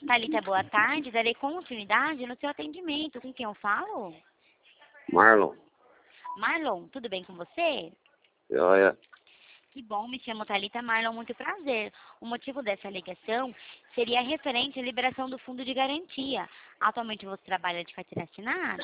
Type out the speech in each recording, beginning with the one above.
Thalita, boa tarde. Darei continuidade no seu atendimento. Com quem eu falo? Marlon, Marlon, tudo bem com você? joia. Que bom, me chamo Thalita Marlon, muito prazer. O motivo dessa ligação seria referente à liberação do fundo de garantia. Atualmente você trabalha de carteira assinada?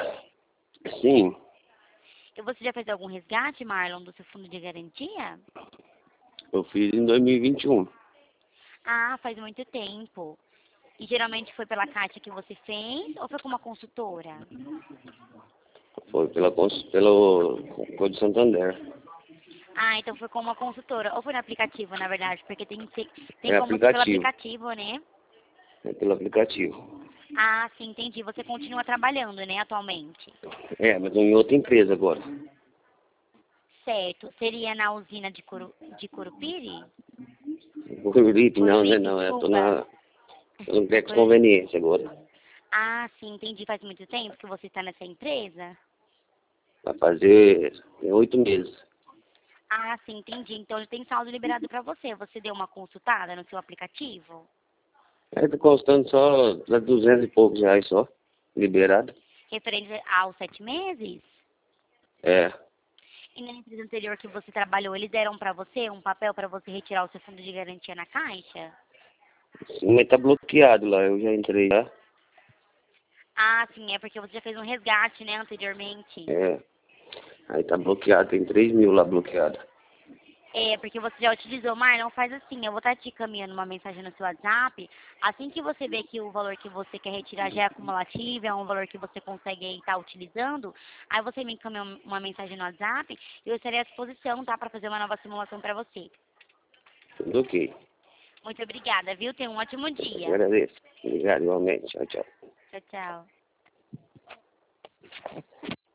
Sim, E você já fez algum resgate, Marlon, do seu fundo de garantia? eu fiz em 2021. Ah, faz muito tempo. E geralmente foi pela Caixa que você fez ou foi com uma consultora? Foi pelo Código Santander. Ah, então foi com uma consultora. Ou foi no aplicativo, na verdade, porque tem É como ser pelo aplicativo. aplicativo, né? É pelo aplicativo. Ah, sim, entendi. Você continua trabalhando, né, atualmente? É, mas eu em outra empresa agora. Certo. Seria na usina de Curupiri? Coruripe, não, né? Coruripe, Não, eu tô desculpa. no Tex Coruripe. Conveniência agora. Ah, sim, entendi. Faz muito tempo que você está nessa empresa? Vai fazer tem 8 meses. Ah, sim, entendi. Então ele tem saldo liberado para você. Você deu uma consultada no seu aplicativo? Aí tá custando só 200 e poucos reais só, liberado. Referente aos 7 meses? É, E na empresa anterior que você trabalhou, eles deram para você um papel para você retirar o seu fundo de garantia na Caixa? sim, mas tá bloqueado lá, eu já entrei já. Ah, sim, é porque você já fez um resgate, né, anteriormente. É, aí tá bloqueado, tem 3 mil lá bloqueado. É, porque você já utilizou. Marlon, faz assim, eu vou estar te encaminhando uma mensagem no seu WhatsApp. Assim que você vê que o valor que você quer retirar já é acumulativo, é um valor que você consegue estar utilizando, aí você me encaminha uma mensagem no WhatsApp e eu estarei à disposição, tá, para fazer uma nova simulação para você. Tudo ok. Muito obrigada, viu? Tenha um ótimo dia. Agradeço. Obrigado, igualmente. Tchau, tchau. Tchau, tchau.